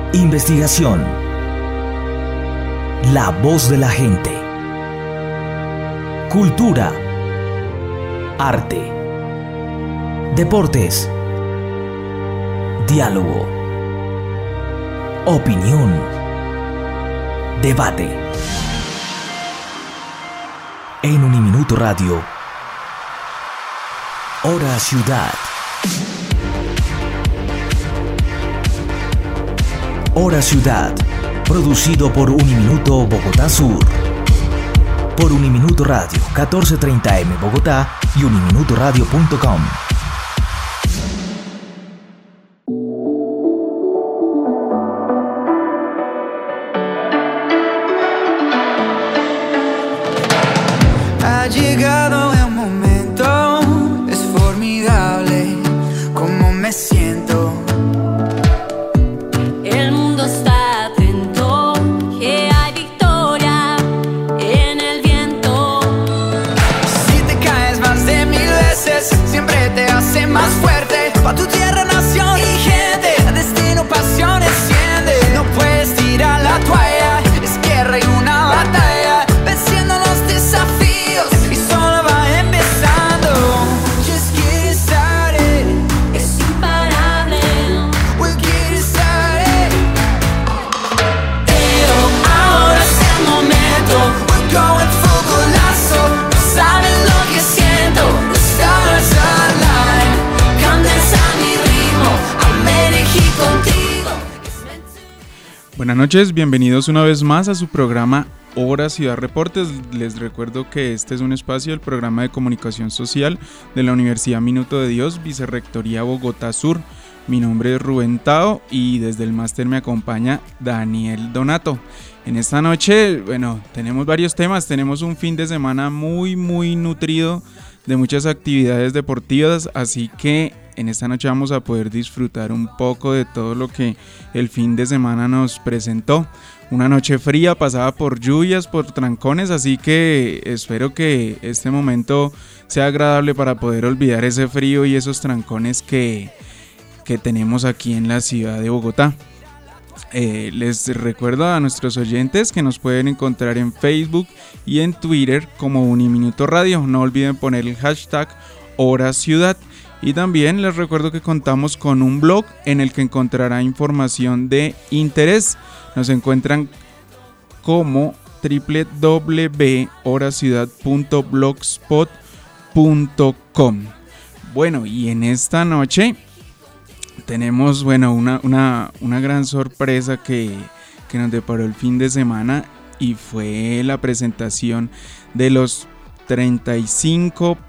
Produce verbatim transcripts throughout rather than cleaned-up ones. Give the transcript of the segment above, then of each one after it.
Investigación. La voz de la gente. Cultura. Arte. Deportes. Diálogo. Opinión. Debate. En Uniminuto Radio. Hora Ciudad. Hora Ciudad, producido por Uniminuto Bogotá Sur. Por Uniminuto Radio, catorce treinta eme Bogotá y uniminuto radio punto com. Ha llegado el momento, es formidable como me siento. Siempre te hace más fuerte. Pa' tu tierra, nación y gente, destino, pasión enciende. No puedes tirar la toalla, es guerra y una batalla, venciendo los desafíos y solo va empezando. Just get started, es imparable. We'll get started. Pero ahora es el momento. We're going full golazo. No saben lo que siento. Stars align, condensa mi ritmo, amé elegir contigo. Buenas noches, bienvenidos una vez más a su programa Hora Ciudad Reportes. Les recuerdo que este es un espacio del programa de comunicación social de la Universidad Minuto de Dios, Vicerrectoría Bogotá Sur. Mi nombre es Rubén Tao y desde el máster me acompaña Daniel Donato. En esta noche, bueno, tenemos varios temas, tenemos un fin de semana muy muy nutrido de muchas actividades deportivas, así que en esta noche vamos a poder disfrutar un poco de todo lo que el fin de semana nos presentó. Una noche fría pasada por lluvias, por trancones, así que espero que este momento sea agradable para poder olvidar ese frío y esos trancones que, que tenemos aquí en la ciudad de Bogotá. Eh, les recuerdo a nuestros oyentes que nos pueden encontrar en Facebook y en Twitter como Uniminuto Radio. No olviden poner el hashtag Hora Ciudad. Y también les recuerdo que contamos con un blog en el que encontrará información de interés. Nos encuentran como doble u doble u doble u punto hora ciudad punto blogspot punto com. Bueno, y en esta noche tenemos, bueno, una, una, una gran sorpresa que, que nos deparó el fin de semana, y fue la presentación de los treinta y cinco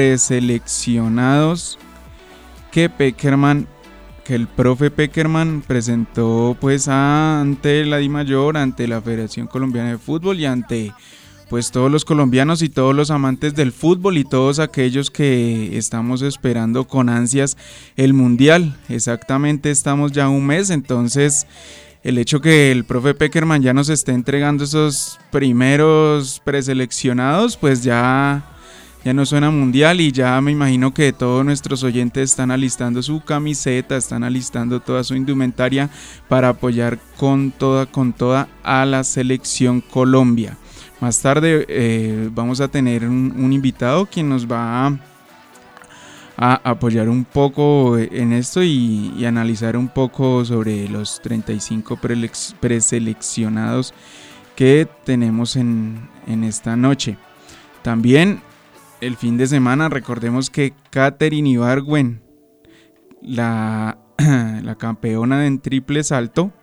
preseleccionados que Peckerman, que el profe Peckerman presentó pues ante la DIMAYOR, ante la Federación Colombiana de Fútbol y ante pues todos los colombianos y todos los amantes del fútbol y todos aquellos que estamos esperando con ansias el Mundial. Exactamente, estamos ya un mes, entonces el hecho que el profe Peckerman ya nos esté entregando esos primeros preseleccionados, pues ya, ya no suena Mundial, y ya me imagino que todos nuestros oyentes están alistando su camiseta, están alistando toda su indumentaria para apoyar con toda, con toda a la selección Colombia. Más tarde eh, vamos a tener un, un invitado quien nos va a, a apoyar un poco en esto y, y analizar un poco sobre los treinta y cinco prelex, preseleccionados que tenemos en, en esta noche. También el fin de semana, recordemos que Katherine Ibargüen, la, la campeona en triple salto,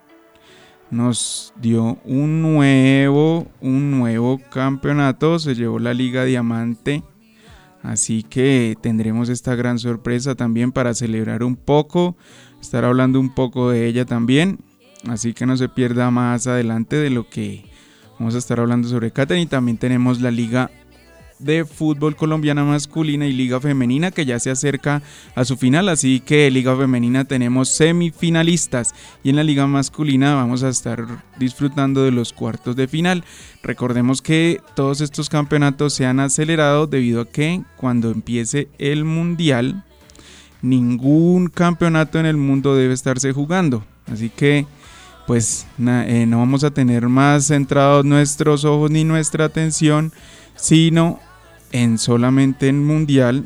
nos dio un nuevo, un nuevo campeonato, se llevó la Liga Diamante, así que tendremos esta gran sorpresa también para celebrar un poco, estar hablando un poco de ella también, así que no se pierda más adelante de lo que vamos a estar hablando sobre Katherine. También tenemos la Liga de Fútbol Colombiana Masculina y Liga Femenina, que ya se acerca a su final, así que en Liga Femenina tenemos semifinalistas y en la Liga Masculina vamos a estar disfrutando de los cuartos de final. Recordemos que todos estos campeonatos se han acelerado debido a que cuando empiece el Mundial ningún campeonato en el mundo debe estarse jugando, así que pues na, eh, no vamos a tener más centrados nuestros ojos ni nuestra atención, sino en solamente en Mundial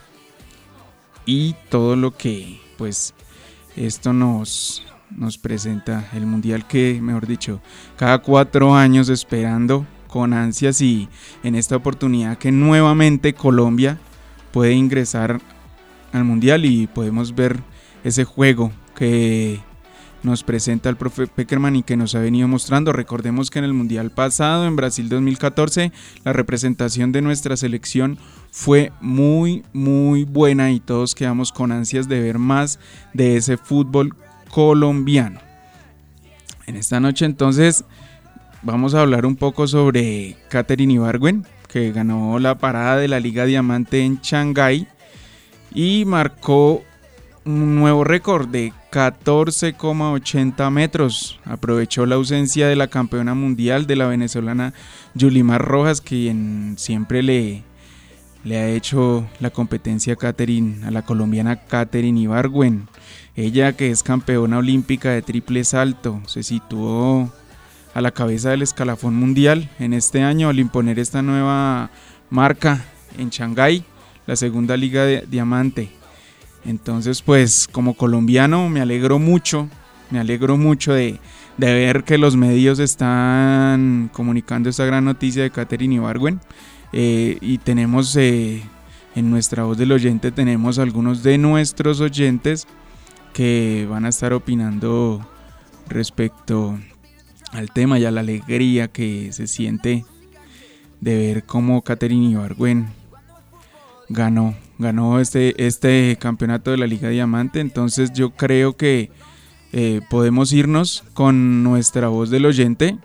y todo lo que pues esto nos, nos presenta, el Mundial que, mejor dicho, cada cuatro años esperando con ansias, y en esta oportunidad que nuevamente Colombia puede ingresar al Mundial y podemos ver ese juego que nos presenta el profe Pekerman y que nos ha venido mostrando. Recordemos que en el Mundial pasado, en Brasil dos mil catorce, la representación de nuestra selección fue muy muy buena y todos quedamos con ansias de ver más de ese fútbol colombiano. En esta noche entonces vamos a hablar un poco sobre Katherine Ibargüen, que ganó la parada de la Liga Diamante en Shanghái y marcó un nuevo récord de catorce coma ochenta metros. Aprovechó la ausencia de la campeona mundial, de la venezolana Yulimar Rojas, quien siempre le, le ha hecho la competencia a, Katherine, a la colombiana Katherine Ibargüen. Ella, que es campeona olímpica de triple salto, se situó a la cabeza del escalafón mundial en este año al imponer esta nueva marca en Shanghái, la segunda Liga de Diamante. Entonces, pues como colombiano me alegro mucho, me alegro mucho de, de ver que los medios están comunicando esta gran noticia de Katherine Ibargüen, eh, y tenemos eh, en nuestra voz del oyente, tenemos algunos de nuestros oyentes que van a estar opinando respecto al tema y a la alegría que se siente de ver cómo Katherine Ibargüen ganó, ganó este, este campeonato de la Liga Diamante. Entonces yo creo que eh, podemos irnos con nuestra voz del oyente.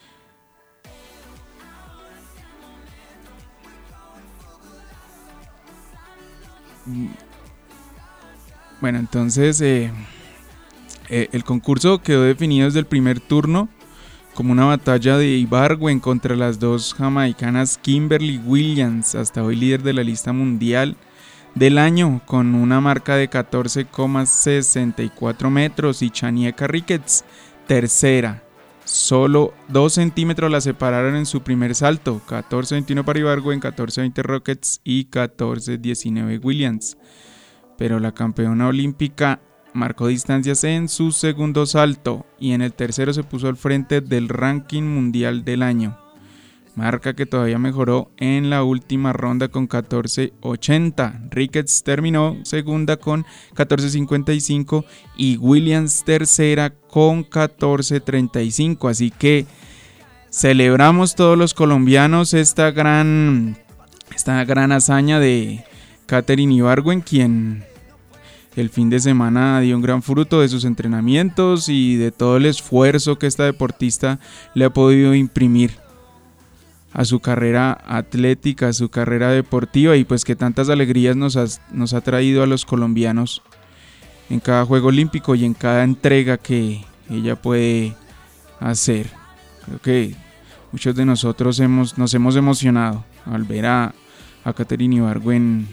Bueno, entonces eh, eh, el concurso quedó definido desde el primer turno como una batalla de Ibargüen contra las dos jamaicanas Kimberly Williams, hasta hoy líder de la lista mundial del año, con una marca de catorce coma sesenta y cuatro metros, y Chanieka Ricketts, tercera. Solo dos centímetros la separaron en su primer salto, catorce veintiuno para Ibargüen, catorce veinte Ricketts y catorce diecinueve Williams. Pero la campeona olímpica marcó distancias en su segundo salto y en el tercero se puso al frente del ranking mundial del año, marca que todavía mejoró en la última ronda con catorce ochenta. Ricketts terminó segunda con catorce cincuenta y cinco y Williams tercera con catorce treinta y cinco. Así que celebramos todos los colombianos esta gran, esta gran hazaña de Katherine Ibargüen, quien el fin de semana dio un gran fruto de sus entrenamientos y de todo el esfuerzo que esta deportista le ha podido imprimir a su carrera atlética, a su carrera deportiva, y pues que tantas alegrías nos ha, nos ha traído a los colombianos en cada Juego Olímpico y en cada entrega que ella puede hacer. Creo que muchos de nosotros hemos, nos hemos emocionado al ver a, a Katherine Ibargüen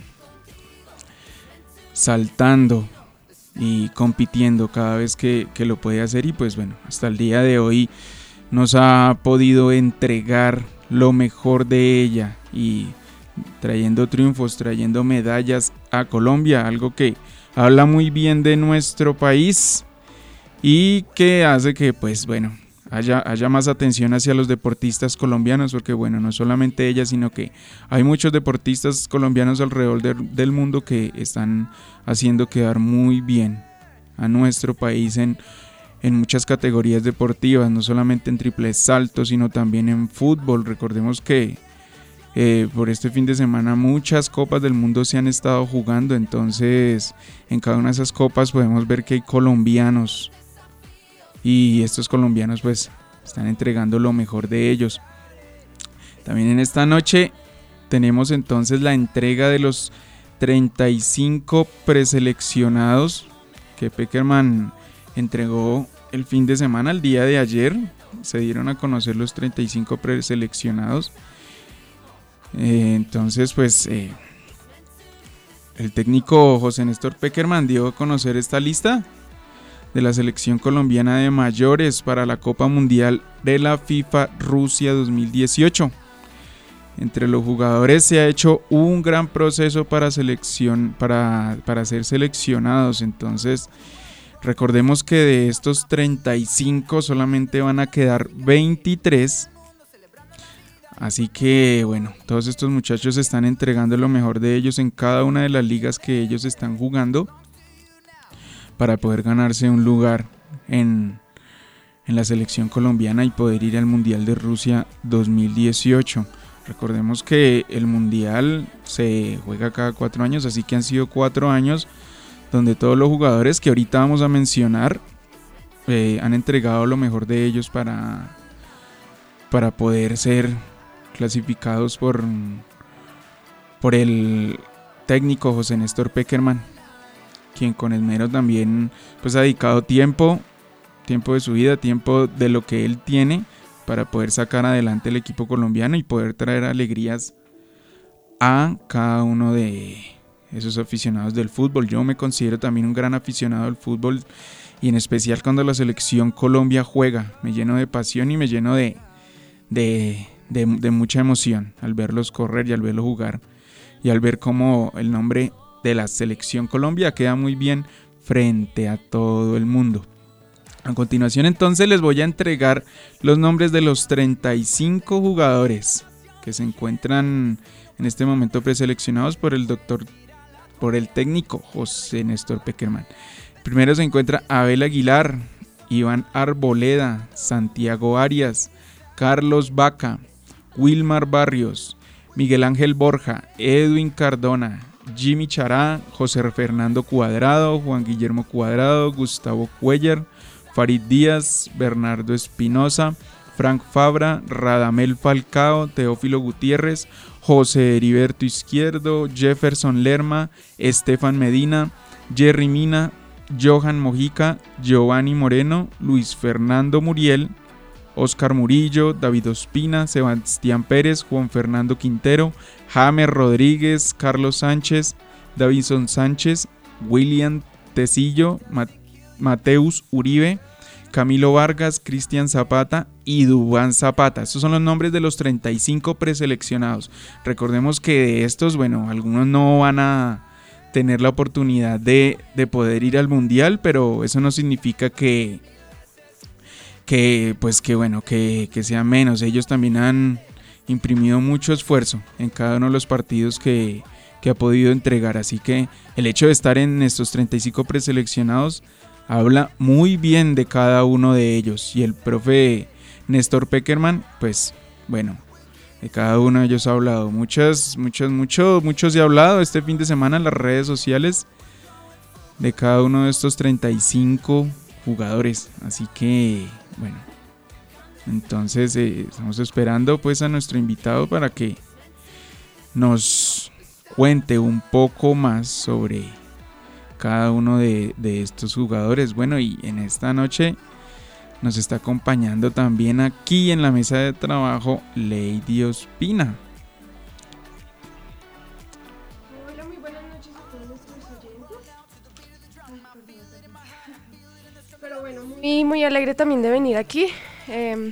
saltando y compitiendo cada vez que, que lo puede hacer, y pues bueno, hasta el día de hoy nos ha podido entregar lo mejor de ella y trayendo triunfos, trayendo medallas a Colombia, algo que habla muy bien de nuestro país y que hace que pues bueno haya, haya más atención hacia los deportistas colombianos, porque bueno, no solamente ella, sino que hay muchos deportistas colombianos alrededor de, del mundo que están haciendo quedar muy bien a nuestro país en, en muchas categorías deportivas, no solamente en triple salto, sino también en fútbol. Recordemos que eh, por este fin de semana muchas copas del mundo se han estado jugando, entonces en cada una de esas copas podemos ver que hay colombianos, y estos colombianos pues están entregando lo mejor de ellos. También en esta noche tenemos entonces la entrega de los treinta y cinco preseleccionados que Pekerman entregó el fin de semana. El día de ayer se dieron a conocer los treinta y cinco preseleccionados. Eh, entonces pues eh, el técnico José Néstor Pekerman dio a conocer esta lista de la selección colombiana de mayores para la Copa Mundial de la FIFA Rusia dos mil dieciocho. Entre los jugadores se ha hecho un gran proceso para, selección, para, para ser seleccionados. Entonces, recordemos que de estos treinta y cinco solamente van a quedar veintitrés. Así que, bueno, todos estos muchachos están entregando lo mejor de ellos en cada una de las ligas que ellos están jugando para poder ganarse un lugar en, en la selección colombiana y poder ir al Mundial de Rusia dos mil dieciocho. Recordemos que el Mundial se juega cada cuatro años, así que han sido cuatro años donde todos los jugadores que ahorita vamos a mencionar eh, han entregado lo mejor de ellos para, para poder ser clasificados por, por el técnico José Néstor Pekerman, quien con esmero también pues, ha dedicado tiempo, tiempo de su vida, tiempo de lo que él tiene para poder sacar adelante el equipo colombiano y poder traer alegrías a cada uno de esos aficionados del fútbol. Yo me considero también un gran aficionado del fútbol y en especial cuando la selección Colombia juega, me lleno de pasión y me lleno de, de, de, de mucha emoción al verlos correr y al verlos jugar y al ver cómo el nombre de la selección Colombia queda muy bien frente a todo el mundo. A continuación entonces les voy a entregar los nombres de los treinta y cinco jugadores que se encuentran en este momento preseleccionados por el doctor, por el técnico José Néstor Pekerman. Primero se encuentra Abel Aguilar, Iván Arboleda, Santiago Arias, Carlos Vaca, Wilmar Barrios, Miguel Ángel Borja, Edwin Cardona, Jimmy Chará, José Fernando Cuadrado, Juan Guillermo Cuadrado, Gustavo Cuellar, Farid Díaz, Bernardo Espinosa, Frank Fabra, Radamel Falcao, Teófilo Gutiérrez, José Heriberto Izquierdo, Jefferson Lerma, Estefan Medina, Jerry Mina, Johan Mojica, Giovanni Moreno, Luis Fernando Muriel, Oscar Murillo, David Ospina, Sebastián Pérez, Juan Fernando Quintero, James Rodríguez, Carlos Sánchez, Davinson Sánchez, William Tecillo, Mat- Mateus Uribe, Camilo Vargas, Cristian Zapata y Duván Zapata. Estos son los nombres de los treinta y cinco preseleccionados. Recordemos que de estos, bueno, algunos no van a tener la oportunidad de, de poder ir al Mundial, pero eso no significa que, que pues que bueno, que, que sea menos. Ellos también han imprimido mucho esfuerzo en cada uno de los partidos que, que ha podido entregar. Así que el hecho de estar en estos treinta y cinco preseleccionados habla muy bien de cada uno de ellos. Y el profe Néstor Pekerman, pues bueno, de cada uno de ellos ha hablado. Muchas, muchos, muchos, muchos se ha hablado este fin de semana en las redes sociales de cada uno de estos treinta y cinco jugadores. Así que, bueno, entonces eh, estamos esperando pues a nuestro invitado para que nos cuente un poco más sobre cada uno de, de estos jugadores. Bueno, y en esta noche nos está acompañando también aquí en la mesa de trabajo Lady Ospina. Hola, muy buenas noches a todos nuestros oyentes. Ay, perdón, perdón. Pero bueno, muy, muy alegre también de venir aquí. Eh,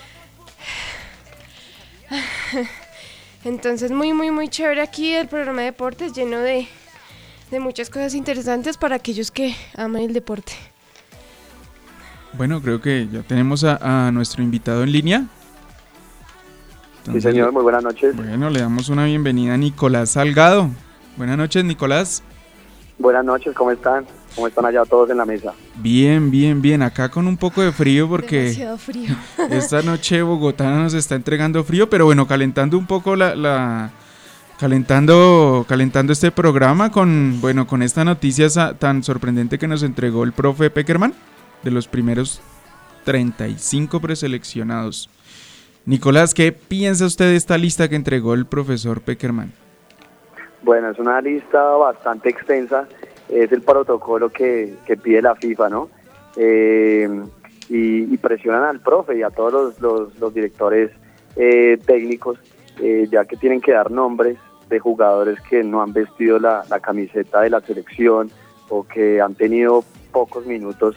entonces muy, muy, muy chévere aquí el programa de deportes, lleno de de muchas cosas interesantes para aquellos que aman el deporte. Bueno, creo que ya tenemos a, a nuestro invitado en línea. Entonces, sí, señor, muy buenas noches. Bueno, le damos una bienvenida a Nicolás Salgado. Buenas noches, Nicolás. Buenas noches, ¿cómo están? ¿Cómo están allá todos en la mesa? Bien, bien, bien. Acá con un poco de frío porque demasiado frío. Esta noche Bogotá nos está entregando frío, pero bueno, calentando un poco la... la Calentando, calentando este programa con, bueno, con esta noticia tan sorprendente que nos entregó el profe Pekerman de los primeros treinta y cinco preseleccionados. Nicolás, ¿qué piensa usted de esta lista que entregó el profesor Pekerman? Bueno, es una lista bastante extensa, es el protocolo que, que pide la FIFA, ¿no? Eh, y, y presionan al profe y a todos los, los, los directores eh, técnicos, eh, ya que tienen que dar nombres de jugadores que no han vestido la, la camiseta de la selección o que han tenido pocos minutos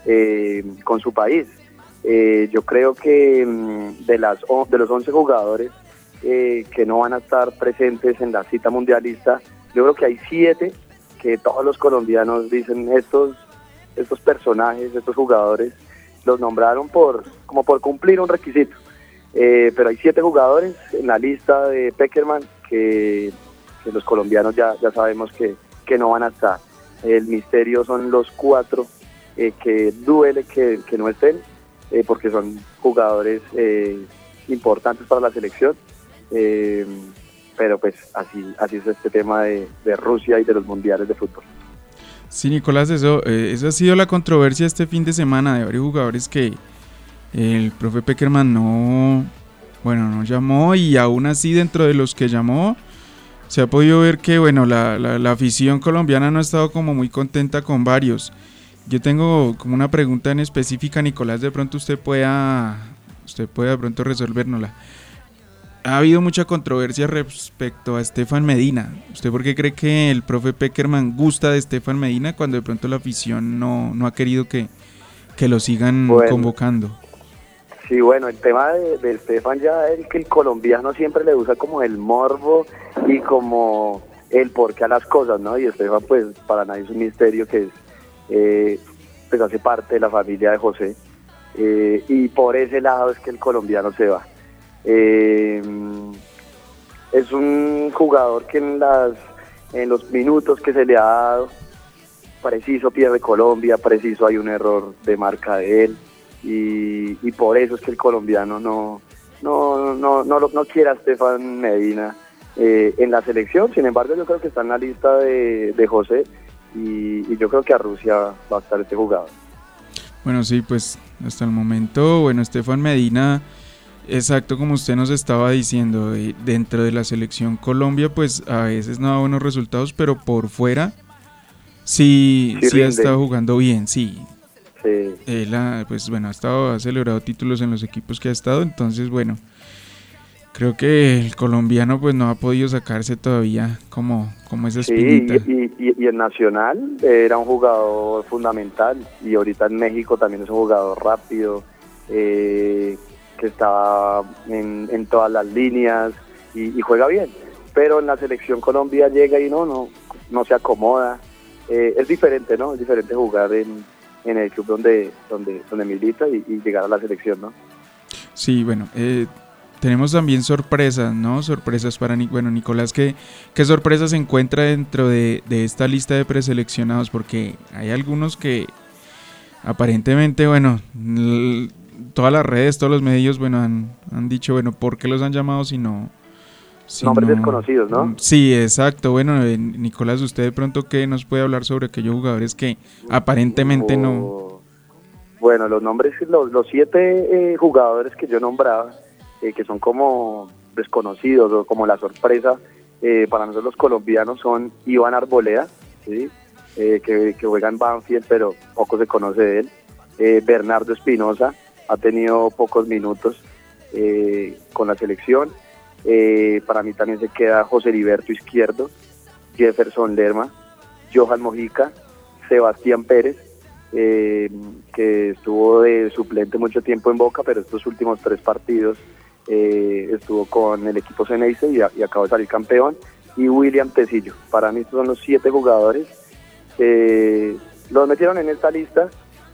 eh, con su país. Eh, yo creo que mm, de, las, de los once jugadores eh, que no van a estar presentes en la cita mundialista, yo creo que hay siete que todos los colombianos dicen, estos, estos personajes, estos jugadores, los nombraron por como por cumplir un requisito. Eh, pero hay siete jugadores en la lista de Pekerman que, que los colombianos ya, ya sabemos que, que no van a estar. El misterio son los cuatro eh, que duele que, que no estén, eh, porque son jugadores eh, importantes para la selección. Eh, pero pues así, así es este tema de, de Rusia y de los mundiales de fútbol. Sí, Nicolás, eso, eh, esa ha sido la controversia este fin de semana de varios jugadores que el profe Pekerman no, bueno, no llamó, y aún así dentro de los que llamó se ha podido ver que bueno, la, la, la afición colombiana no ha estado como muy contenta con varios. Yo tengo como una pregunta en específica, Nicolás, de pronto usted pueda, usted pueda de pronto resolvérnosla. Ha habido mucha controversia respecto a Stefan Medina. ¿Usted por qué cree que el profe Pekerman gusta de Stefan Medina cuando de pronto la afición no, no ha querido que, que lo sigan bueno, convocando? Sí, bueno, el tema de, de Stefan ya es que el colombiano siempre le usa como el morbo y como el porqué a las cosas, ¿no? Y Stefan pues para nadie es un misterio que es, eh, pues hace parte de la familia de José, eh, y por ese lado es que el colombiano se va. Eh, es un jugador que en las en los minutos que se le ha dado, preciso pierde Colombia, preciso hay un error de marca de él, y, y por eso es que el colombiano no no no no, no, no quiere a Stefan Medina eh, en la selección. Sin embargo, yo creo que está en la lista de, de José, y, y yo creo que a Rusia va a estar este jugador. Bueno, sí, pues hasta el momento, bueno, Stefan Medina, exacto como usted nos estaba diciendo, de, dentro de la selección Colombia pues a veces no da buenos resultados, pero por fuera sí, sí, sí ha estado jugando bien, sí. Sí. Él ha, pues bueno, ha estado, ha celebrado títulos en los equipos que ha estado, entonces bueno, creo que el colombiano pues no ha podido sacarse todavía como, como esa espinita. Sí, y, y, y en Nacional era un jugador fundamental, y ahorita en México también es un jugador rápido, eh, que está en, en todas las líneas y, y juega bien, pero en la selección Colombia llega y no no no se acomoda. Eh, es diferente, ¿no? Es diferente jugar en, en el club donde donde donde milita y, y llegar a la selección, ¿no? Sí, bueno, eh, tenemos también sorpresas, ¿no? Sorpresas para bueno, Nicolás, ¿qué, qué sorpresas se encuentra dentro de, de esta lista de preseleccionados? Porque hay algunos que aparentemente, bueno, l- todas las redes, todos los medios, bueno, han, han dicho, bueno, ¿por qué los han llamado si no? Si Nombres no, desconocidos, ¿no? Sí, exacto. Bueno, eh, Nicolás, ¿usted de pronto qué nos puede hablar sobre aquellos jugadores que aparentemente oh, no? Bueno, los nombres, los, los siete eh, jugadores que yo nombraba, eh, que son como desconocidos o como la sorpresa, eh, para nosotros los colombianos son Iván Arboleda, ¿sí? eh, que, que juega en Banfield, pero poco se conoce de él. Eh, Bernardo Espinosa, ha tenido pocos minutos eh, con la selección. Eh, para mí también se queda José Heriberto Izquierdo, Jefferson Lerma, Johan Mojica, Sebastián Pérez, eh, que estuvo de suplente mucho tiempo en Boca, pero estos últimos tres partidos eh, estuvo con el equipo Ceneice y, y acabó de salir campeón, y William Tecillo. Para mí estos son los siete jugadores. Eh, los metieron en esta lista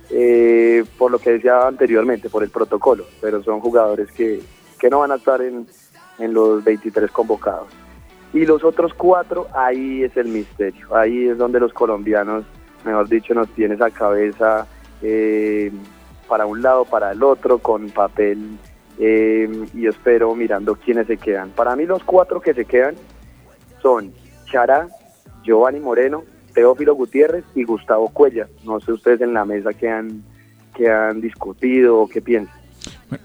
Eh, por lo que decía anteriormente, por el protocolo, pero son jugadores que, que no van a estar en, en los veintitrés convocados. Y los otros cuatro, ahí es el misterio, ahí es donde los colombianos, mejor dicho, nos tienen esa cabeza eh, para un lado, para el otro, con papel, eh, y espero mirando quiénes se quedan. Para mí los cuatro que se quedan son Chará, Giovanni Moreno, Teófilo Gutiérrez y Gustavo Cuellar. No sé ustedes en la mesa que han que han discutido o qué piensan. Bueno,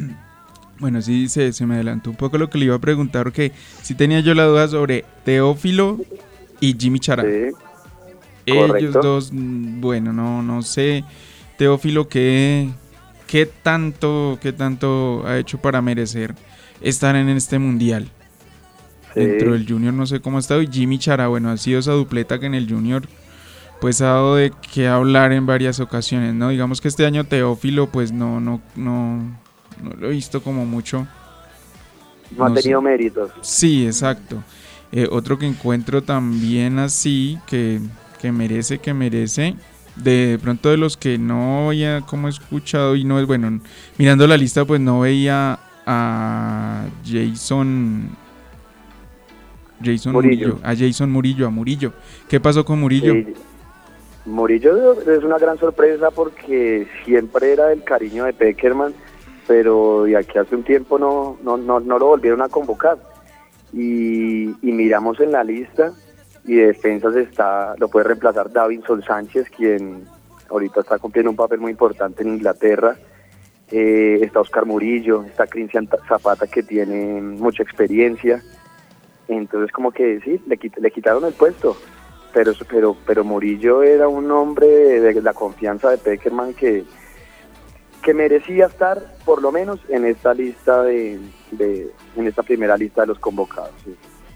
bueno sí, se, se me adelantó un poco lo que le iba a preguntar, porque sí tenía yo la duda sobre Teófilo y Jimmy Chará. Sí, ellos correcto. Dos, bueno, no no sé, Teófilo, ¿qué, qué tanto, qué tanto ha hecho para merecer estar en este mundial? Sí. Dentro del Junior no sé cómo ha estado, y Jimmy Chará, bueno, ha sido esa dupleta que en el Junior pues ha dado de qué hablar en varias ocasiones, ¿no? Digamos que este año Teófilo pues no, no, no, no lo he visto como mucho. No, no ha tenido sé. méritos. Sí, exacto. Eh, otro que encuentro también así, que, que merece, que merece, de, de pronto de los que no había como escuchado y no es bueno, mirando la lista pues no veía a Jason Jason Murillo. Murillo, a Jason Murillo, a Murillo. ¿Qué pasó con Murillo? Sí. Murillo es una gran sorpresa porque siempre era del cariño de Pekerman, pero de aquí hace un tiempo no, no, no, no lo volvieron a convocar. Y, y miramos en la lista y de defensas está, lo puede reemplazar Davinson Sánchez, quien ahorita está cumpliendo un papel muy importante en Inglaterra. Eh, está Oscar Murillo, está Cristian Zapata, que tiene mucha experiencia. Entonces como que sí, le, quit- le quitaron el puesto, pero pero pero Murillo era un hombre de, de la confianza de Pekerman que, que merecía estar por lo menos en esta lista de, de en esta primera lista de los convocados. Sí.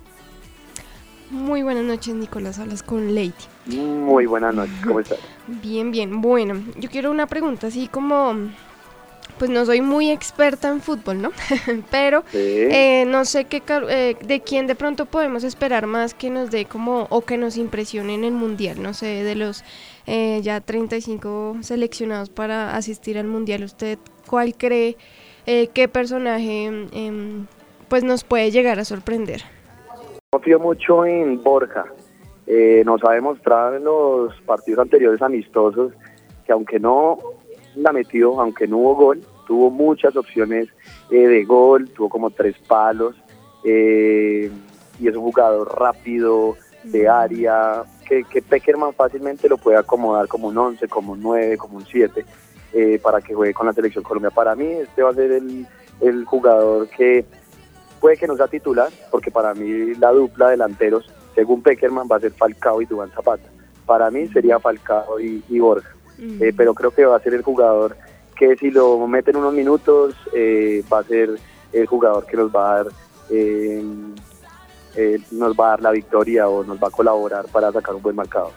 Muy buenas noches, Nicolás, hablas con Lady. Muy buenas noches, ¿cómo estás? Bien, bien, bueno, yo quiero una pregunta así como, pues no soy muy experta en fútbol, ¿no? Pero Sí. eh, no sé qué car- eh, de quién de pronto podemos esperar más que nos dé como, o que nos impresione en el Mundial, no sé, de los eh, ya treinta y cinco seleccionados para asistir al Mundial, ¿usted cuál cree, eh, qué personaje eh, pues nos puede llegar a sorprender? Confío mucho en Borja. Eh, nos ha demostrado en los partidos anteriores amistosos que aunque no la metió, aunque no hubo gol, tuvo muchas opciones eh, de gol, tuvo como tres palos, eh, y es un jugador rápido, de área, que, que Pekerman fácilmente lo puede acomodar como un once, como un nueve, como un siete, eh, para que juegue con la selección Colombia. Para mí este va a ser el, el jugador que puede que no sea titular, porque para mí la dupla delanteros, según Pekerman, va a ser Falcao y Duván Zapata. Para mí sería Falcao y, y Borja. Mm. Eh, pero creo que va a ser el jugador que si lo meten unos minutos eh, va a ser el jugador que nos va a dar eh, eh, nos va a dar la victoria o nos va a colaborar para sacar un buen marcador.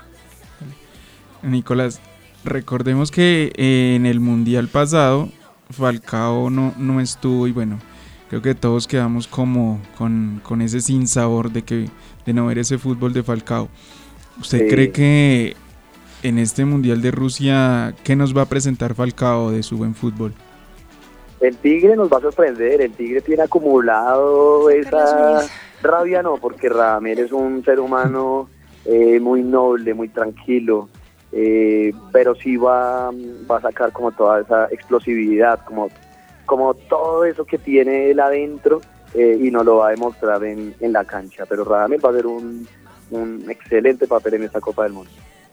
Nicolás, recordemos que eh, en el Mundial pasado Falcao no, no estuvo y bueno, creo que todos quedamos como con, con ese sinsabor de que de no ver ese fútbol de Falcao. ¿Usted Sí. cree que en este Mundial de Rusia, qué nos va a presentar Falcao de su buen fútbol? El Tigre nos va a sorprender, el Tigre tiene acumulado esa rabia, no, porque Radamel es un ser humano eh, muy noble, muy tranquilo, eh, pero sí va, va a sacar como toda esa explosividad, como, como todo eso que tiene él adentro, eh, y nos lo va a demostrar en, en la cancha, pero Radamel va a hacer un, un excelente papel en esta Copa del Mundo.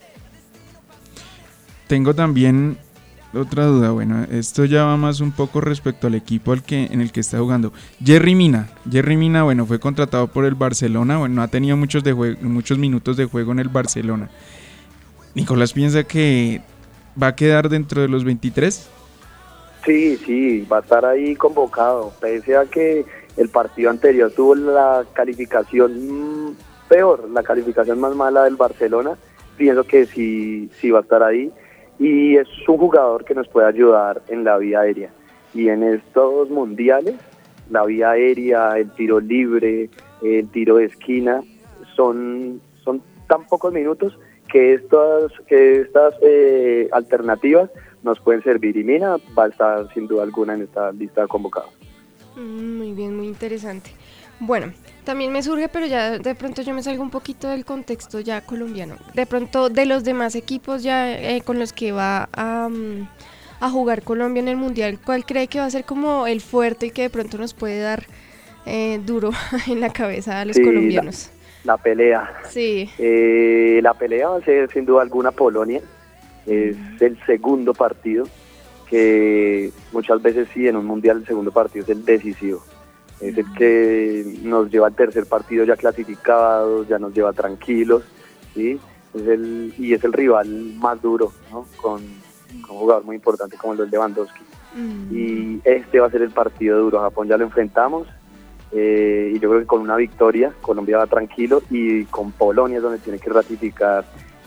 Tengo también otra duda, bueno, esto ya va más un poco respecto al equipo al que, en el que está jugando. Yerry Mina, Yerry Mina, bueno, fue contratado por el Barcelona, bueno, no ha tenido muchos, de jue- muchos minutos de juego en el Barcelona. ¿Nicolás piensa que va a quedar dentro de los veintitrés? Sí, sí, va a estar ahí convocado, pese a que el partido anterior tuvo la calificación mmm, peor, la calificación más mala del Barcelona, pienso que sí, sí va a estar ahí. Y es un jugador que nos puede ayudar en la vía aérea. Y en estos mundiales, la vía aérea, el tiro libre, el tiro de esquina, son, son tan pocos minutos que estas, que estas eh, alternativas nos pueden servir. Y Mina va a estar sin duda alguna en esta lista de convocados. Muy bien, muy interesante. Bueno, también me surge, pero ya de pronto yo me salgo un poquito del contexto ya colombiano. De pronto de los demás equipos ya eh, con los que va a, um, a jugar Colombia en el Mundial, ¿cuál cree que va a ser como el fuerte y que de pronto nos puede dar eh, duro en la cabeza a los Sí, colombianos? La, la pelea. Sí. Eh, la pelea va a ser sin duda alguna Polonia. Es el segundo partido, que muchas veces sí, en un mundial el segundo partido es el decisivo. Es el que nos lleva al tercer partido ya clasificados, ya nos lleva tranquilos, ¿sí? Es el, y es el rival más duro, ¿no? Con, con un jugador muy importante como el de Lewandowski. Mm. Y este va a ser el partido duro. Japón ya lo enfrentamos, eh, y yo creo que con una victoria Colombia va tranquilo, y con Polonia es donde tiene que ratificar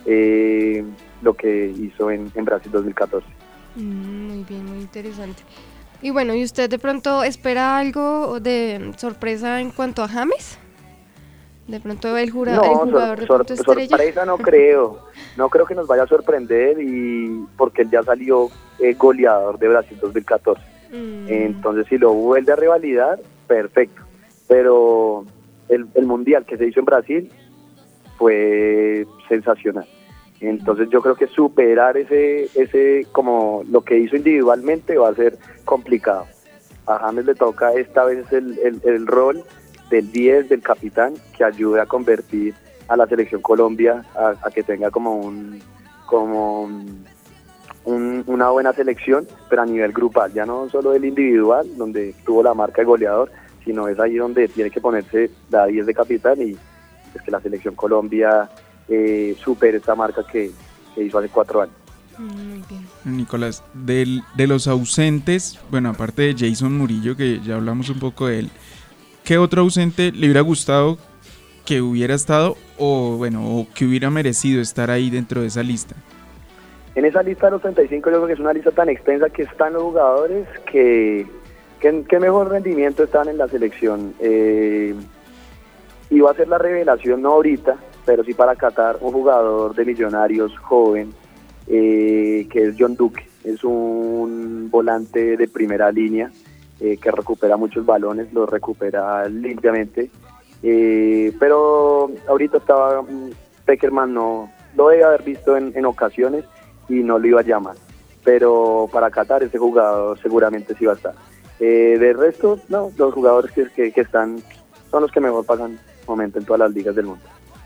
eh, lo que hizo en, en Brasil dos mil catorce. Mm, muy bien, muy interesante. Y bueno, ¿y usted de pronto espera algo de sorpresa en cuanto a James? De pronto el, jura, no, el jugador sor, de pronto sor, estrella. sorpresa no creo, no creo que nos vaya a sorprender, y porque él ya salió eh, goleador de Brasil dos mil catorce. Mm. Entonces si lo vuelve a revalidar, perfecto. Pero el, el mundial que se hizo en Brasil fue sensacional. Entonces yo creo que superar ese, ese como lo que hizo individualmente va a ser complicado. A James le toca esta vez el, el, el rol del diez, del capitán, que ayude a convertir a la selección Colombia a, a que tenga como un como un, una buena selección, pero a nivel grupal, ya no solo el individual, donde tuvo la marca de goleador, sino es ahí donde tiene que ponerse la diez de capitán, y es que la selección Colombia eh, supere esta marca que, que hizo hace cuatro años. Muy bien. Nicolás, del, de los ausentes, bueno, aparte de Jason Murillo, que ya hablamos un poco de él, ¿qué otro ausente le hubiera gustado que hubiera estado o bueno o que hubiera merecido estar ahí dentro de esa lista? En esa lista de los treinta y cinco yo creo que es una lista tan extensa que están los jugadores que, que, que mejor rendimiento están en la selección. Eh, iba a ser la revelación, no ahorita, pero sí para Qatar, un jugador de Millonarios joven, eh, que es John Duque. Es un volante de primera línea, eh, que recupera muchos balones, los recupera limpiamente. Eh, pero ahorita estaba Pekerman, no lo debe haber visto en, en ocasiones y no lo iba a llamar, pero para Qatar ese jugador seguramente sí va a estar. Eh, de resto, no, los jugadores que, que, que están son los que mejor pasan momento en todas las ligas del mundo.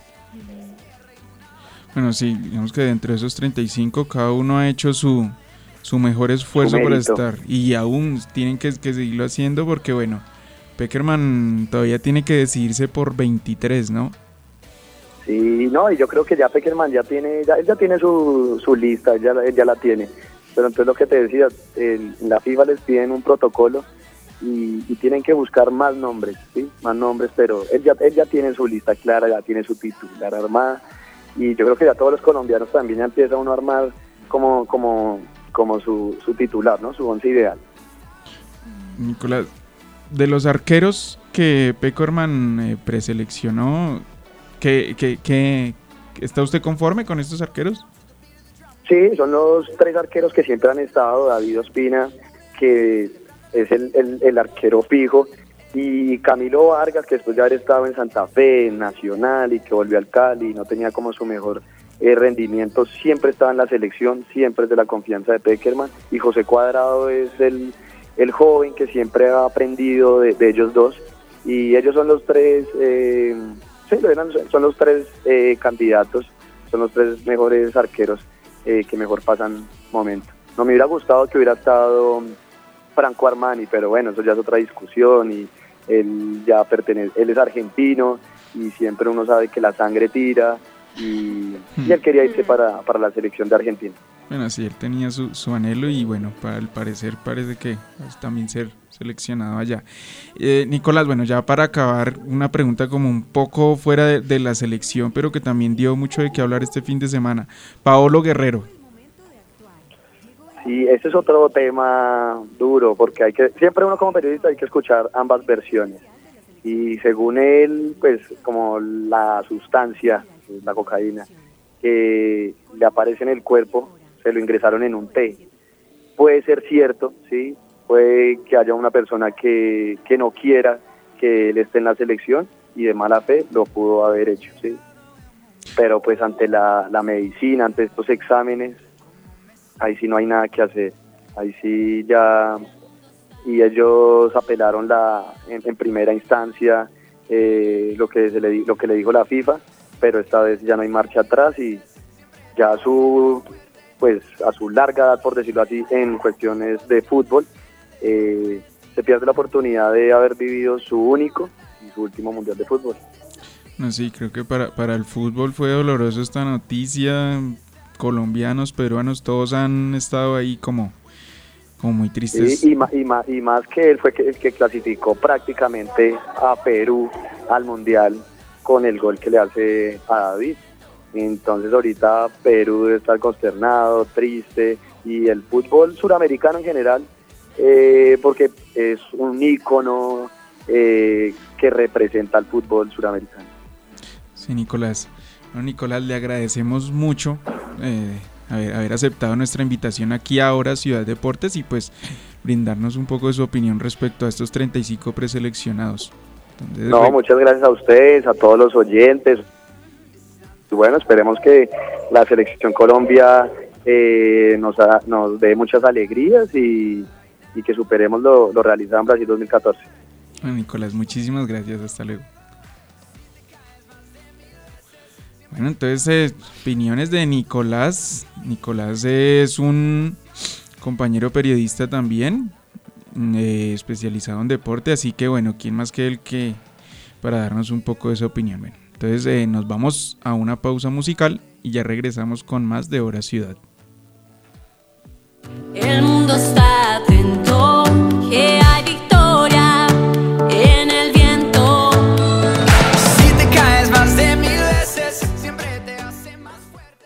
Bueno, sí, digamos que dentro de esos treinta y cinco cada uno ha hecho su, su mejor esfuerzo para estar, y aún tienen que, que seguirlo haciendo porque bueno, Pekerman todavía tiene que decidirse por veintitrés, ¿no? Sí, no, y yo creo que ya Pekerman ya tiene, ya, ya tiene su, su lista, ya, ya la tiene. Pero entonces lo que te decía, en la FIFA les piden un protocolo y, y tienen que buscar más nombres, ¿sí? Más nombres, pero él ya, él ya tiene su lista clara, ya tiene su titular armada, y yo creo que ya todos los colombianos también ya empieza uno a armar como, como, como su, su titular, ¿no? Su once ideal. Nicolás, de los arqueros que Pekerman eh, preseleccionó, ¿qué, qué, qué, ¿está usted conforme con estos arqueros? Sí, son los tres arqueros que siempre han estado. David Ospina, que es el, el, el arquero fijo, y Camilo Vargas, que después de haber estado en Santa Fe, en Nacional, y que volvió al Cali y no tenía como su mejor eh, rendimiento, siempre estaba en la selección, siempre es de la confianza de Pekerman. Y José Cuadrado es el, el joven que siempre ha aprendido de, de ellos dos, y ellos son los tres, eh, sí, son los tres eh, candidatos, son los tres mejores arqueros eh, que mejor pasan momento. No me hubiera gustado que hubiera estado Franco Armani, pero bueno, eso ya es otra discusión, y él ya pertenece, él es argentino y siempre uno sabe que la sangre tira, y, y él quería irse para, para la selección de Argentina. Bueno, sí, él tenía su, su anhelo y bueno, para el parecer parece que pues, también ser seleccionado allá. Eh, Nicolás, bueno, ya para acabar, una pregunta como un poco fuera de, de la selección, pero que también dio mucho de qué hablar este fin de semana. Paolo Guerrero. Sí, ese es otro tema duro, porque hay que siempre uno como periodista hay que escuchar ambas versiones. Y según él, pues como la sustancia, la cocaína, que le aparece en el cuerpo, se lo ingresaron en un té. Puede ser cierto, sí, puede que haya una persona que, que no quiera que él esté en la selección y de mala fe lo pudo haber hecho, sí. Pero pues ante la, la medicina, ante estos exámenes, ahí sí no hay nada que hacer, ahí sí ya, y ellos apelaron la en, en primera instancia eh, lo que se le lo que le dijo la FIFA, pero esta vez ya no hay marcha atrás, y ya a su pues a su larga edad, por decirlo así, en cuestiones de fútbol, eh, se pierde la oportunidad de haber vivido su único y su último mundial de fútbol. No, sí, creo que para, para el fútbol fue doloroso esta noticia. Colombianos, peruanos, todos han estado ahí como, como muy tristes. Sí, y, más, y, más, y más que él fue que, el que clasificó prácticamente a Perú al Mundial con el gol que le hace a David. Entonces ahorita Perú debe estar consternado, triste, y el fútbol suramericano en general, eh, porque es un ícono eh, que representa al fútbol suramericano. Sí, Nicolás. Bueno, Nicolás, le agradecemos mucho eh, haber, haber aceptado nuestra invitación aquí a Hora Ciudad Deportes y pues brindarnos un poco de su opinión respecto a estos treinta y cinco preseleccionados. Entonces, no, re- muchas gracias a ustedes, a todos los oyentes. Y bueno, esperemos que la Selección Colombia eh, nos, ha, nos dé muchas alegrías y, y que superemos lo, lo realizado en Brasil dos mil catorce. Bueno, Nicolás, muchísimas gracias. Hasta luego. Bueno, entonces, eh, opiniones de Nicolás. Nicolás es un compañero periodista también, eh, especializado en deporte, así que bueno, ¿quién más que él que para darnos un poco de su opinión? Bueno, entonces eh, nos vamos a una pausa musical y ya regresamos con más de Hora Ciudad. El mundo está atento, que hay victoria en el viento. Si te caes más de mil veces, siempre te hace más fuerte.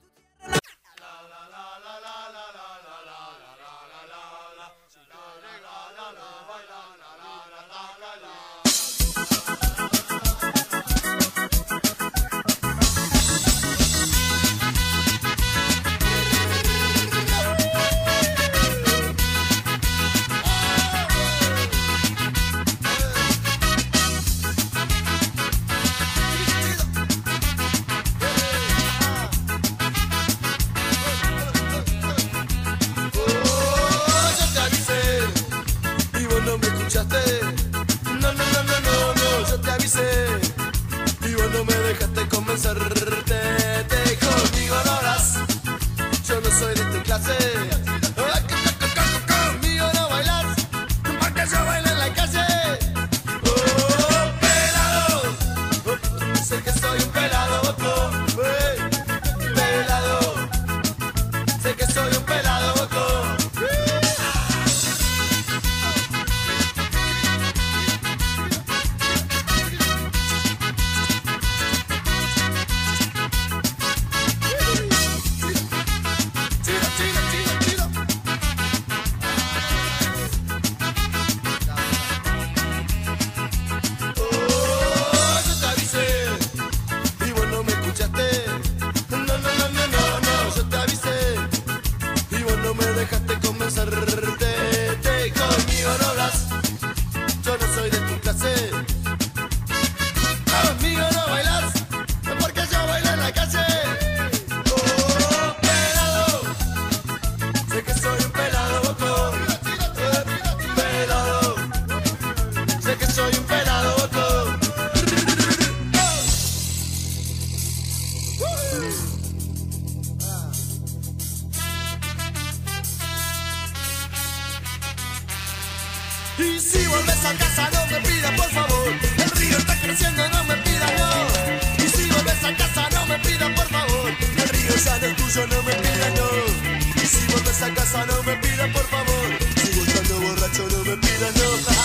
Y si vuelves a casa no me pidas por favor, el río está creciendo, no me pidas no. Y si vuelves a casa no me pidas por favor, el río ya no es tuyo, no me pidas no. Y si vuelves a casa no me pidas por favor, sigo estando borracho, no me pidas no.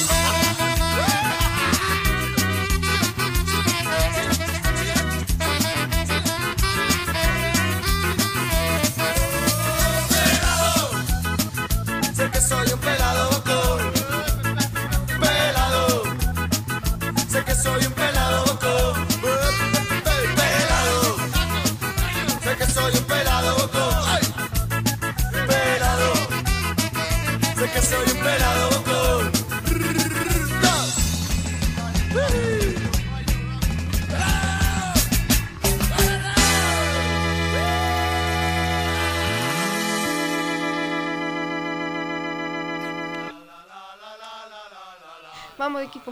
Soy un pelado bocón, pelado, sé que soy un pelado bocón, pelado, sé que soy un pelado bocón, ay, pelado, sé que soy un pelado bocón. Vamos, equipo.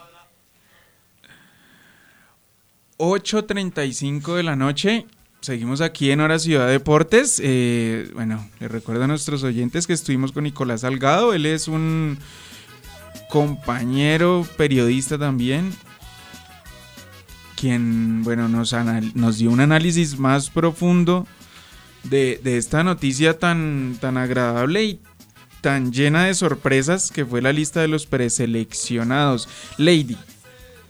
ocho treinta y cinco de la noche, seguimos aquí en Hora Ciudad Deportes. Eh, bueno, les recuerdo a nuestros oyentes que estuvimos con Nicolás Salgado. Él es un compañero periodista también, quien, bueno, nos, anal- nos dio un análisis más profundo de, de esta noticia tan, tan agradable y tan llena de sorpresas que fue la lista de los preseleccionados. Lady,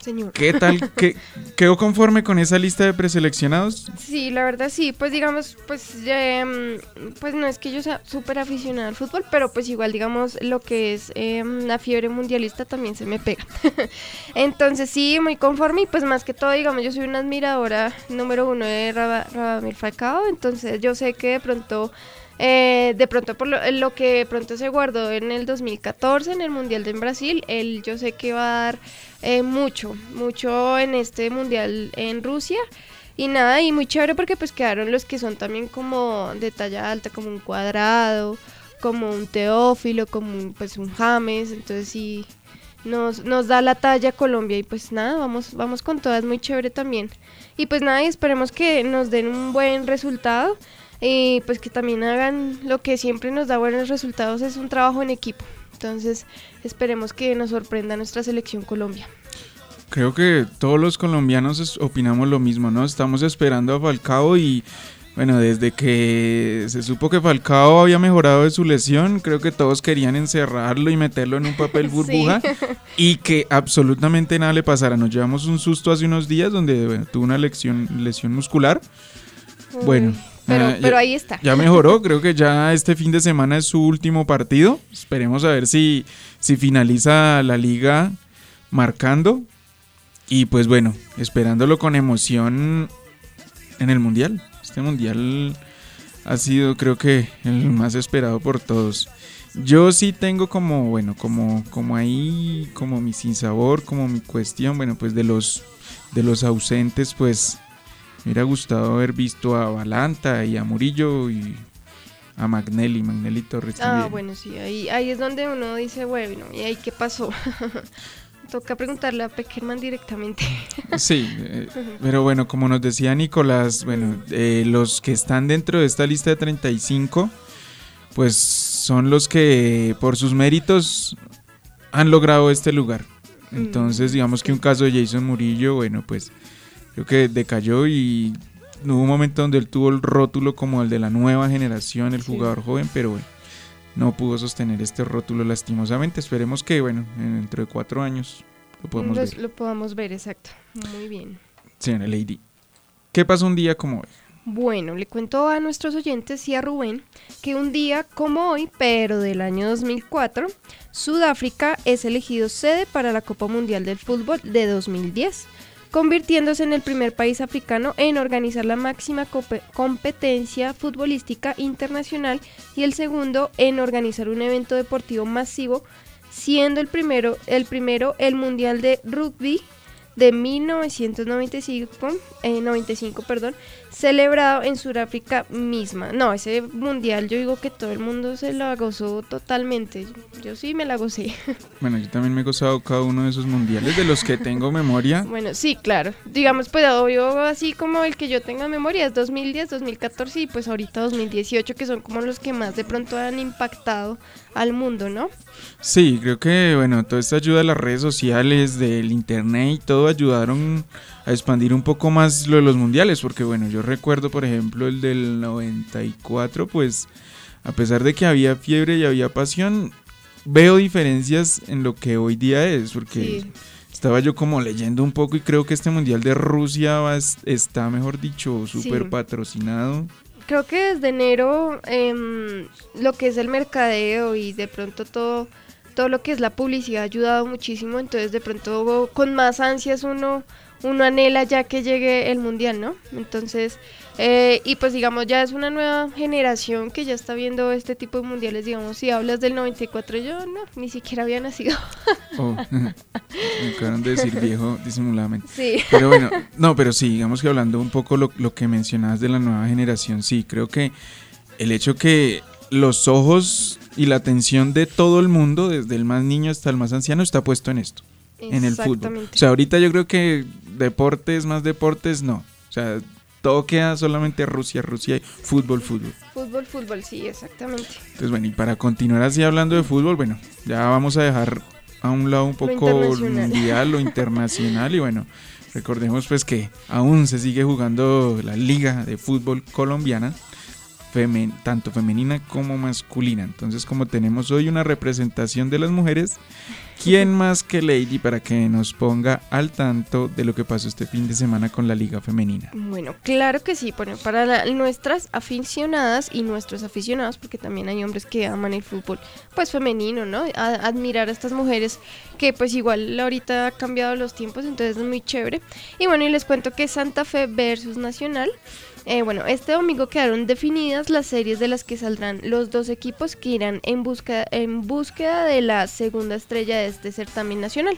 señor. ¿Qué tal? ¿Qué, ¿Quedó conforme con esa lista de preseleccionados? Sí, la verdad sí, pues digamos, pues, eh, pues no es que yo sea súper aficionada al fútbol, pero pues igual digamos lo que es eh, la fiebre mundialista también se me pega. Entonces sí, muy conforme y pues más que todo digamos yo soy una admiradora número uno de Raba- Radamel Falcao, entonces yo sé que de pronto... Eh, de pronto por lo, lo que de pronto se guardó en el dos mil catorce en el Mundial de en Brasil, él yo sé que va a dar eh, mucho, mucho en este Mundial en Rusia y nada, y muy chévere porque pues quedaron los que son también como de talla alta, como un Cuadrado, como un Teófilo, como un, pues un James, entonces sí nos, nos da la talla Colombia y pues nada, vamos, vamos con todas, muy chévere también. Y pues nada, y esperemos que nos den un buen resultado. Y pues que también hagan lo que siempre nos da buenos resultados, es un trabajo en equipo. Entonces esperemos que nos sorprenda nuestra selección Colombia. Creo que todos los colombianos es- opinamos lo mismo, ¿no? Estamos esperando a Falcao y bueno, desde que se supo que Falcao había mejorado de su lesión, creo que todos querían encerrarlo y meterlo en un papel burbuja Sí. y que absolutamente nada le pasara. Nos llevamos un susto hace unos días donde bueno, tuvo una lesión, lesión muscular. Uy, Bueno. Pero, Ah, pero ya- ahí está. Ya mejoró, creo que ya este fin de semana es su último partido. Esperemos a ver si, si finaliza la liga marcando. Y pues bueno, esperándolo con emoción en el Mundial. Este Mundial ha sido creo que el más esperado por todos. Yo sí tengo como, bueno, como, como ahí, como mi sinsabor, como mi cuestión, bueno, pues de los, de los ausentes, pues... Me hubiera gustado haber visto a Balanta y a Murillo y a Magnelli, Magnelli Torres Ah, también. bueno, sí, ahí, ahí es donde uno dice, bueno, ¿y ahí qué pasó? Toca preguntarle a Peckerman directamente. Sí, eh, pero bueno, como nos decía Nicolás, bueno, eh, los que están dentro de esta lista de treinta y cinco, pues son los que por sus méritos han logrado este lugar. Entonces, digamos que un caso de Jason Murillo, bueno, pues... Creo que decayó y hubo un momento donde él tuvo el rótulo como el de la nueva generación, el Sí. jugador joven, pero bueno, no pudo sostener este rótulo lastimosamente. Esperemos que, bueno, dentro de cuatro años lo podamos Los- ver. Lo podamos ver, exacto. Muy bien. Señora Lady, ¿qué pasa un día como hoy? Bueno, le cuento a nuestros oyentes y a Rubén que un día como hoy, pero del año dos mil cuatro, Sudáfrica es elegido sede para la Copa Mundial del Fútbol de dos mil diez, convirtiéndose en el primer país africano en organizar la máxima cope- competencia futbolística internacional y el segundo en organizar un evento deportivo masivo, siendo el primero el, primero el Mundial de Rugby de mil novecientos noventa y cinco, eh, noventa y cinco, perdón, celebrado en Sudáfrica misma. No, ese mundial yo digo que todo el mundo se lo gozó totalmente. Yo sí me la gocé. Bueno, yo también me he gozado cada uno de esos mundiales de los que tengo memoria. Bueno, sí, claro. Digamos, pues obvio, así como el que yo tengo en memoria es dos mil diez, dos mil catorce y pues ahorita dos mil dieciocho, que son como los que más de pronto han impactado al mundo, ¿no? Sí, creo que, bueno, toda esta ayuda de las redes sociales, del internet y todo ayudaron a expandir un poco más lo de los mundiales, porque bueno, yo recuerdo por ejemplo el del noventa y cuatro, pues a pesar de que había fiebre y había pasión, veo diferencias en lo que hoy día es, porque Sí. estaba yo como leyendo un poco y creo que este mundial de Rusia va, está, mejor dicho, súper Sí. patrocinado. Creo que desde enero em, lo que es el mercadeo y de pronto todo, todo lo que es la publicidad ha ayudado muchísimo, entonces de pronto con más ansias uno, uno anhela ya que llegue el mundial, ¿no? Entonces, eh, y pues digamos ya es una nueva generación que ya está viendo este tipo de mundiales, digamos, si hablas del noventa y cuatro, yo no, ni siquiera había nacido. Oh, me acabaron de decir viejo disimuladamente. Sí. Pero bueno, no, pero sí, digamos que hablando un poco lo, lo que mencionabas de la nueva generación, sí, creo que el hecho que los ojos y la atención de todo el mundo, desde el más niño hasta el más anciano, está puesto en esto, en el fútbol. Exactamente. O sea, ahorita yo creo que deportes, más deportes, no. O sea, todo queda solamente Rusia, Rusia y fútbol, fútbol. Fútbol, fútbol, sí, exactamente. Entonces, bueno, y para continuar así hablando de fútbol, bueno, ya vamos a dejar a un lado un poco lo internacional. mundial, lo internacional y bueno, recordemos pues que aún se sigue jugando la Liga de Fútbol Colombiana femen- tanto femenina como masculina. Entonces, como tenemos hoy una representación de las mujeres, ¿quién más que Lady para que nos ponga al tanto de lo que pasó este fin de semana con la Liga Femenina? Bueno, claro que sí, bueno, para la- nuestras aficionadas y nuestros aficionados, porque también hay hombres que aman el fútbol, pues femenino, ¿no? A- admirar a estas mujeres que pues igual ahorita ha cambiado los tiempos, entonces es muy chévere. Y bueno, y les cuento que Santa Fe versus Nacional. Eh, bueno, este domingo quedaron definidas las series de las que saldrán los dos equipos que irán en búsqueda, en búsqueda de la segunda estrella de este certamen nacional.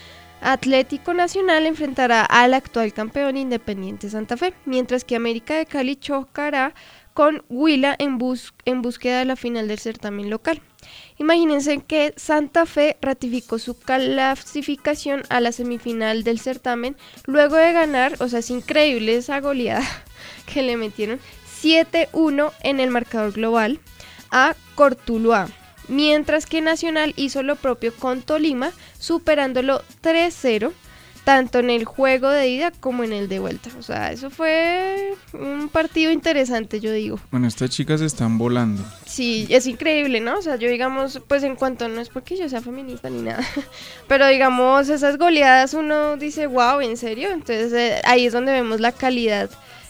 Atlético Nacional enfrentará al actual campeón Independiente Santa Fe, mientras que América de Cali chocará con Huila en, bus- en búsqueda de la final del certamen local. Imagínense que Santa Fe ratificó su clasificación a la semifinal del certamen luego de ganar, o sea, es increíble esa goleada que le metieron, siete uno en el marcador global a Cortuluá, mientras que Nacional hizo lo propio con Tolima, superándolo tres cero, tanto en el juego de ida como en el de vuelta. O sea, eso fue un partido interesante, yo digo. Bueno, estas chicas están volando. Sí, es increíble, ¿no? O sea, yo digamos, pues en cuanto, no es porque yo sea feminista ni nada, pero digamos, esas goleadas uno dice, wow, ¿en serio? Entonces eh, ahí es donde vemos la calidad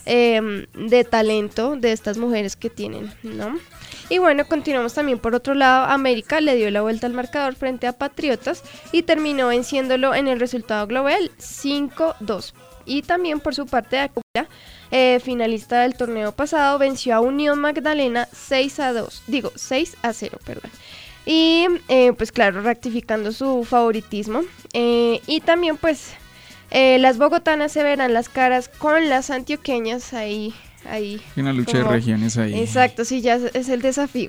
eh, de talento de estas mujeres que tienen, ¿no? Y bueno, continuamos también por otro lado. América le dio la vuelta al marcador frente a Patriotas y terminó venciéndolo en el resultado global cinco dos. Y también por su parte, Acula, eh, finalista del torneo pasado, venció a Unión Magdalena seis a dos, digo seis a cero, perdón. Y eh, pues claro, rectificando su favoritismo. Eh, y también pues eh, las bogotanas se verán las caras con las antioqueñas ahí. Ahí, Una lucha como, de regiones ahí. Exacto, sí, ya es, es el desafío.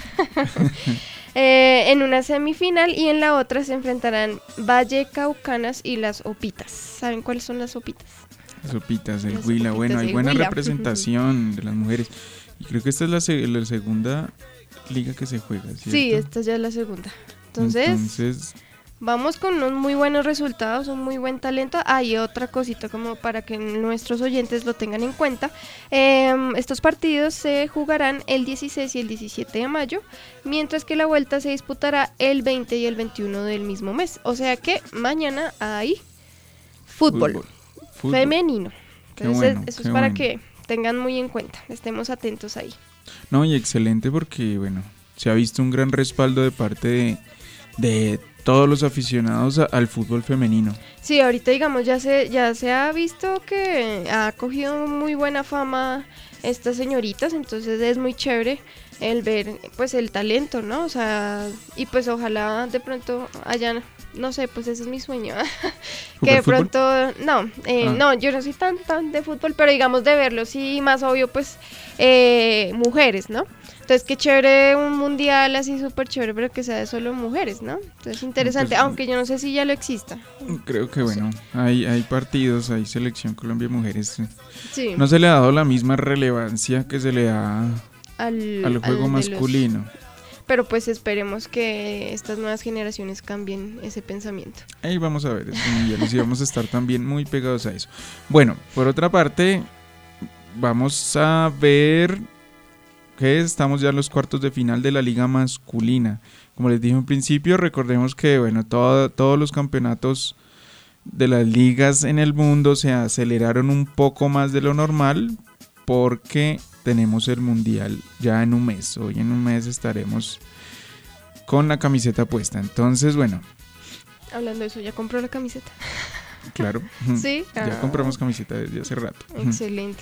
eh, en una semifinal y en la otra se enfrentarán Valle Caucanas y las Opitas. ¿Saben cuáles son las Opitas? Sopitas, el Las Huila. sopitas Bueno, hay del buena Huila. representación de las mujeres. Y creo que esta es la, se- la segunda liga que se juega, ¿cierto? Sí, esta ya es la segunda. Entonces, Entonces, vamos con unos muy buenos resultados, un muy buen talento. Hay otra cosita como para que nuestros oyentes lo tengan en cuenta. Eh, estos partidos se jugarán el dieciséis y el diecisiete de mayo, mientras que la vuelta se disputará el veinte y el veintiuno del mismo mes. O sea que mañana hay fútbol, fútbol. Fútbol. femenino. Qué Entonces bueno, eso qué es para bueno. que tengan muy en cuenta, estemos atentos ahí. No, y excelente porque, bueno, se ha visto un gran respaldo de parte de, de todos los aficionados a- al fútbol femenino. Sí, ahorita digamos ya se ya se ha visto que ha cogido muy buena fama estas señoritas, entonces es muy chévere el ver pues el talento, ¿no? O sea, y pues ojalá de pronto hayan, no sé, pues ese es mi sueño, que de ¿Jugar fútbol? pronto, no, eh, Ah. no, yo no soy tan tan de fútbol, pero digamos de verlo, sí, más obvio pues eh, mujeres, ¿no? Entonces qué chévere un mundial así súper chévere, pero que sea de solo mujeres, ¿no? Entonces interesante, Pues, aunque yo no sé si ya lo exista. Creo que, bueno, hay, hay partidos, hay selección Colombia Mujeres. Sí. No se le ha dado la misma relevancia que se le da al, al juego al de los- masculino. Pero pues esperemos que estas nuevas generaciones cambien ese pensamiento. Ahí vamos a ver, estos mundiales, y vamos a estar también muy pegados a eso. Bueno, por otra parte, vamos a ver que estamos ya en los cuartos de final de la liga masculina. Como les dije en principio, recordemos que bueno, todo- todos los campeonatos de las ligas en el mundo se aceleraron un poco más de lo normal porque tenemos el mundial ya en un mes. Hoy en un mes estaremos con la camiseta puesta. Entonces, bueno, Hablando de eso, ¿ya compró la camiseta? claro. Sí. Ya Ah, compramos camiseta desde hace rato. Excelente.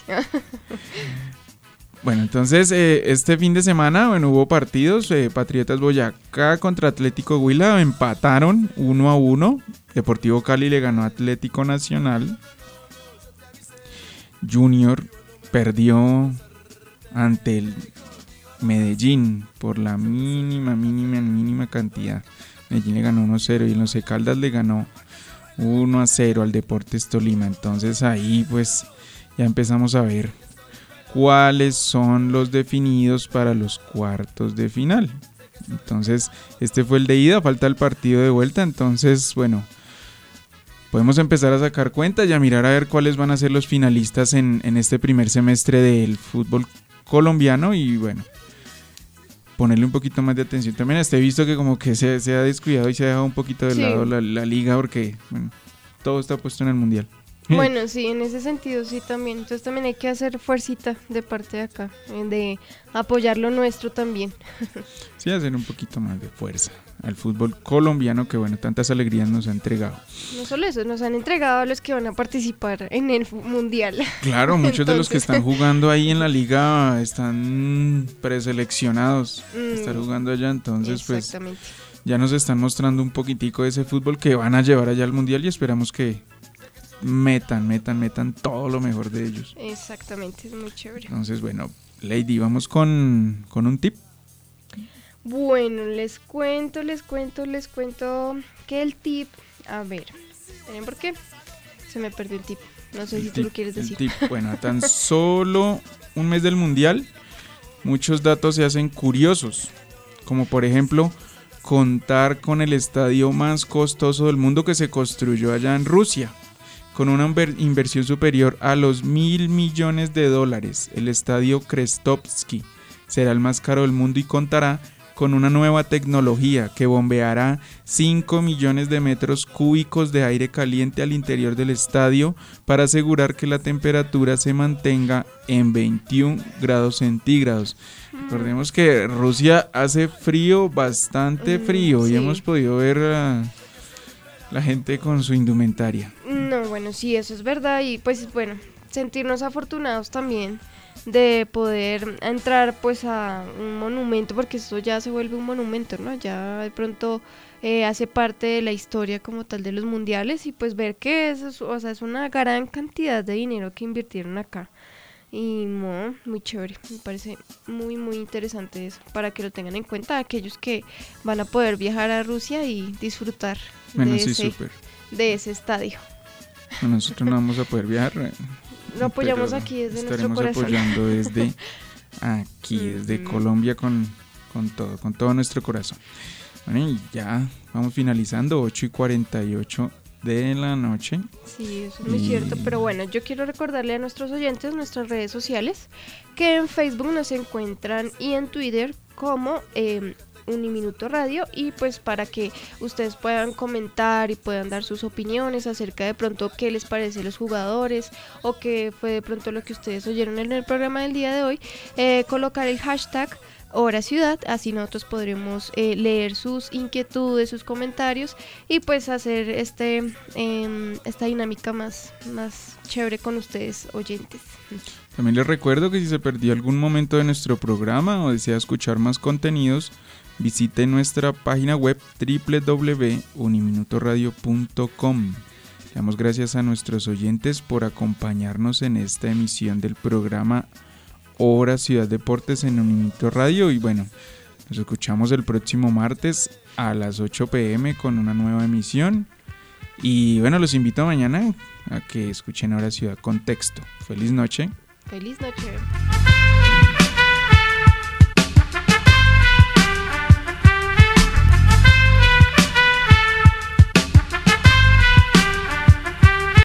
Bueno, entonces eh, este fin de semana, bueno, hubo partidos. eh, Patriotas Boyacá contra Atlético Huila empataron uno a uno. Deportivo Cali le ganó a Atlético Nacional. Junior perdió ante el Medellín por la mínima, mínima, mínima cantidad. Medellín le ganó uno a cero y el Once Caldas le ganó uno a cero al Deportes Tolima. Entonces ahí pues ya empezamos a ver cuáles son los definidos para los cuartos de final. Entonces este fue el de ida, falta el partido de vuelta. Entonces bueno, podemos empezar a sacar cuentas y a mirar a ver cuáles van a ser los finalistas en, en este primer semestre del fútbol colombiano y bueno, ponerle un poquito más de atención también a este, visto que como que se, se ha descuidado y se ha dejado un poquito de Sí. lado la, la liga porque bueno, todo está puesto en el mundial. Bueno, sí, en ese sentido sí también. Entonces también hay que hacer fuercita de parte de acá, eh, de apoyar lo nuestro también. Sí, hacer un poquito más de fuerza al fútbol colombiano que bueno, tantas alegrías nos ha entregado. No solo eso, nos han entregado a los que van a participar en el fu- mundial. Claro, muchos de los que Entonces- están jugando ahí en la liga están preseleccionados, Mm. están jugando allá, entonces pues Exactamente. ya nos están mostrando un poquitico de ese fútbol que van a llevar allá al mundial y esperamos que metan, metan, metan todo lo mejor de ellos. Exactamente, es muy chévere. Entonces bueno, Lady, vamos con, con un tip. Bueno, les cuento, les cuento, les cuento que el tip, a ver, ¿saben por qué? Se me perdió el tip, no sé El si tú tip, lo quieres el decir. tip. Bueno, a tan solo un mes del mundial, muchos datos se hacen curiosos, como por ejemplo contar con el estadio más costoso del mundo que se construyó allá en Rusia, con una inver- inversión superior a los mil millones de dólares. El estadio Krestovsky será el más caro del mundo y contará con una nueva tecnología que bombeará cinco millones de metros cúbicos de aire caliente al interior del estadio para asegurar que la temperatura se mantenga en veintiún grados centígrados. Recordemos que Rusia hace frío, bastante Mm, frío, y sí. hemos podido ver a la gente con su indumentaria. No, bueno, sí, eso es verdad y pues bueno, sentirnos afortunados también de poder entrar pues a un monumento, porque esto ya se vuelve un monumento, ¿no? Ya de pronto eh, hace parte de la historia como tal de los mundiales y pues ver que eso es, o sea, es una gran cantidad de dinero que invirtieron acá. Y no, muy chévere, me parece muy muy interesante eso, para que lo tengan en cuenta aquellos que van a poder viajar a Rusia y disfrutar Bueno, de, sí, ese, súper. de ese estadio. Bueno, nosotros no vamos a poder viajar. eh, Lo apoyamos pero aquí desde nuestro estaremos corazón. apoyando desde aquí, desde Ujú. Colombia con, con todo, con todo nuestro corazón. Bueno, y ya vamos finalizando, ocho y cuarenta y ocho de la noche. Sí, eso es muy Y- cierto, pero bueno, yo quiero recordarle a nuestros oyentes nuestras redes sociales, que en Facebook nos encuentran y en Twitter como eh, Uniminuto Radio, y pues para que ustedes puedan comentar y puedan dar sus opiniones acerca de pronto qué les parece los jugadores o qué fue de pronto lo que ustedes oyeron en el programa del día de hoy, eh, colocar el hashtag Hora Ciudad, así nosotros podremos eh, leer sus inquietudes, sus comentarios y pues hacer este em, esta dinámica más, más chévere con ustedes oyentes. También les recuerdo que si se perdió algún momento de nuestro programa o desea escuchar más contenidos, visite nuestra página web doble u doble u doble u punto uniminutoradio punto com. Le damos gracias a nuestros oyentes por acompañarnos en esta emisión del programa Hora Ciudad Deportes en Uniminuto Radio, y bueno, nos escuchamos el próximo martes a las ocho pm con una nueva emisión. Y bueno, los invito mañana a que escuchen Hora Ciudad Contexto. Feliz noche. Feliz noche.